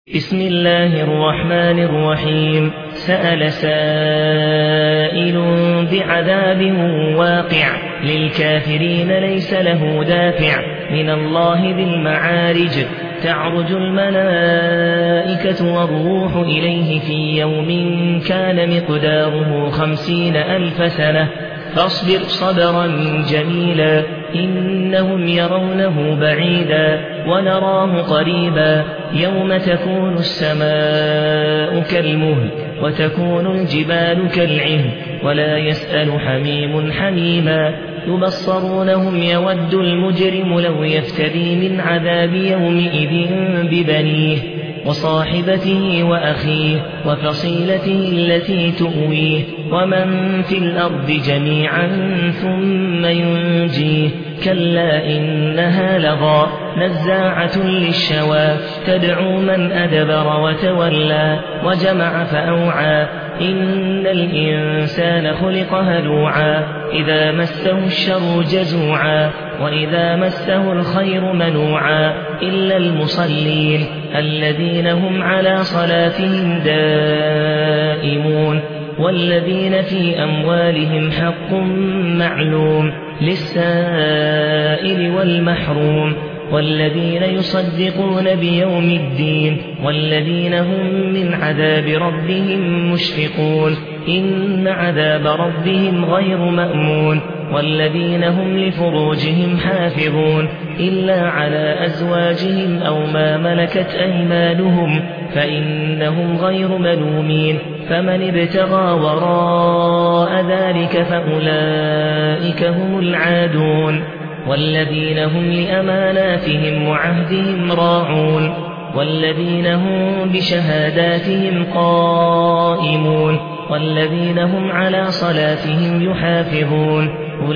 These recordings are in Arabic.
بسم الله الرحمن الرحيم. سأل سائل بعذاب واقع للكافرين ليس له دافع من الله ذي المعارج. تعرج الملائكة والروح إليه في يوم كان مقداره 50,000 سنة فاصبر صبرا جميلا إنهم يرونه بعيدا ونراه قريبا يوم تكون السماء كالمهل وتكون الجبال كالعهن ولا يسأل حميم حميما يبصرونهم يود المجرم لو يفتدي من عذاب يومئذ ببنيه وصاحبته وأخيه وفصيلته التي تؤويه ومن في الأرض جميعا ثم ينجيه كلا إنها لظى نزاعة للشوى تدعو من أدبر وتولى وجمع فأوعى إن الإنسان خلق هلوعا إذا مسه الشر جزوعا وإذا مسه الخير منوعا إلا المصلين الذين هم على صلاتهم دائمون والذين في أموالهم حق معلوم للسائل والمحروم والذين يصدقون بيوم الدين والذين هم من عذاب ربهم مشفقون إن عذاب ربهم غير مأمون والذين هم لفروجهم حافظون إلا على أزواجهم أو ما ملكت أيمانهم فإنهم غير ملومين فمن ابتغى وراء ذلك فأولئك هم العادون والذين هم لأماناتهم وعهدهم راعون والذين هم بشهاداتهم قائمون والذين هم على صلاتهم يحافظون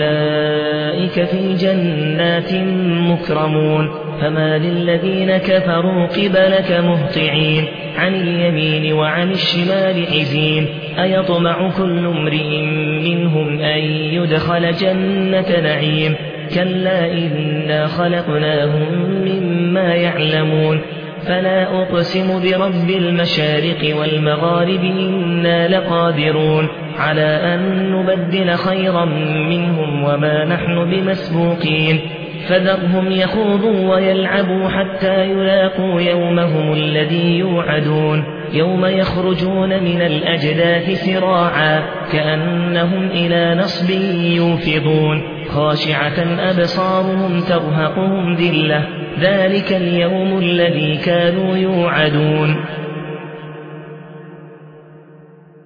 أولئك في جنات مكرمون فما للذين كفروا قبلك مهطعين عن اليمين وعن الشمال عزين أيطمع كل امرئ منهم أن يدخل جنة نعيم كلا إنا خلقناهم مما يعلمون فلا أقسم برب المشارق والمغارب إنا لقادرون على أن نبدل خيرا منهم وما نحن بمسبوقين فذرهم يخوضوا ويلعبوا حتى يلاقوا يومهم الذي يوعدون يوم يخرجون من الأجداث سراعا كأنهم إلى نصب يوفضون خاشعة أبصارهم ترهقهم ذلة ذلك اليوم الذي كانوا يوعدون